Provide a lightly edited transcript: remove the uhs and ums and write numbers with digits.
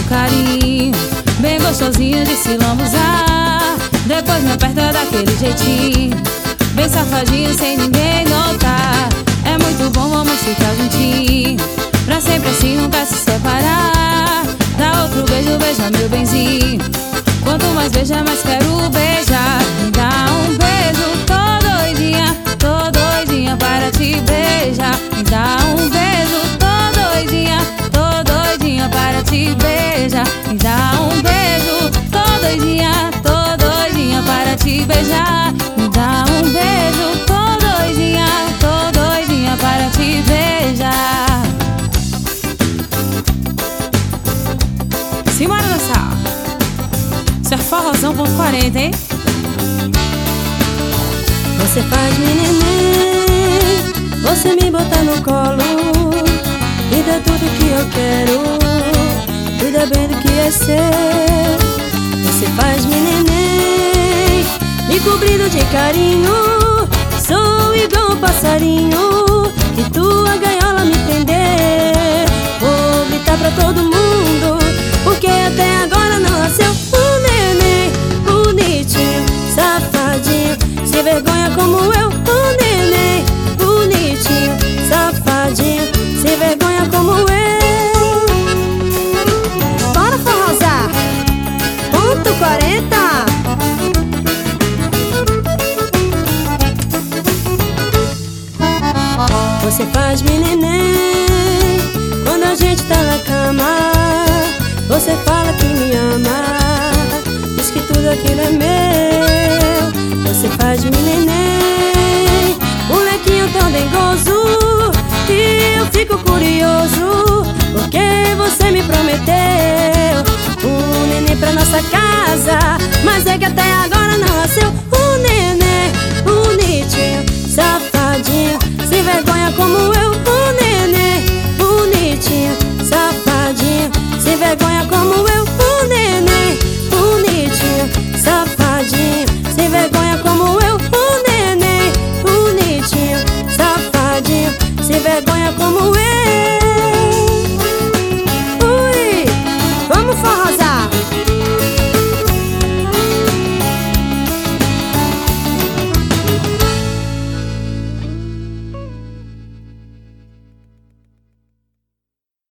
carinho, bem gostosinho de se lambuzar. Depois me aperta daquele jeitinho, bem safadinho sem ninguém notar. É muito bom, vamos ficar juntinho, pra sempre assim, nunca se separar. Dá outro beijo, beija meu benzinho, quanto mais beija, mais quero beijar. Me dá um beijo, tô doidinha para te beijar. Me dá um beijo, tô doidinha para te beijar. Me dá um beijo, tô doidinha para te beijar. Me dá um beijo, tô doidinha para te beijar. Simbora dançar. Isso é forrozão.40, hein? Você faz-me neném, você me bota no colo, me dá tudo que eu quero, cuida bem do que é seu. Você faz-me neném, me cobrindo de carinho, sou igual um passarinho e tua gaiola me prender. Vou gritar pra todo mundo, porque até agora não nasceu um neném bonitinho, safadinho, sem vergonha como eu. Um neném bonitinho, safadinho, sem vergonha como eu. Bora forrosar. Ponto 40. Você faz-me neném, quando a gente tá na cama, você fala que me ama, diz que tudo aquilo é meu. Você faz-me neném, molequinho tão dengoso, e eu fico curioso, porque você me prometeu um neném pra nossa casa, mas é que até agora não nasceu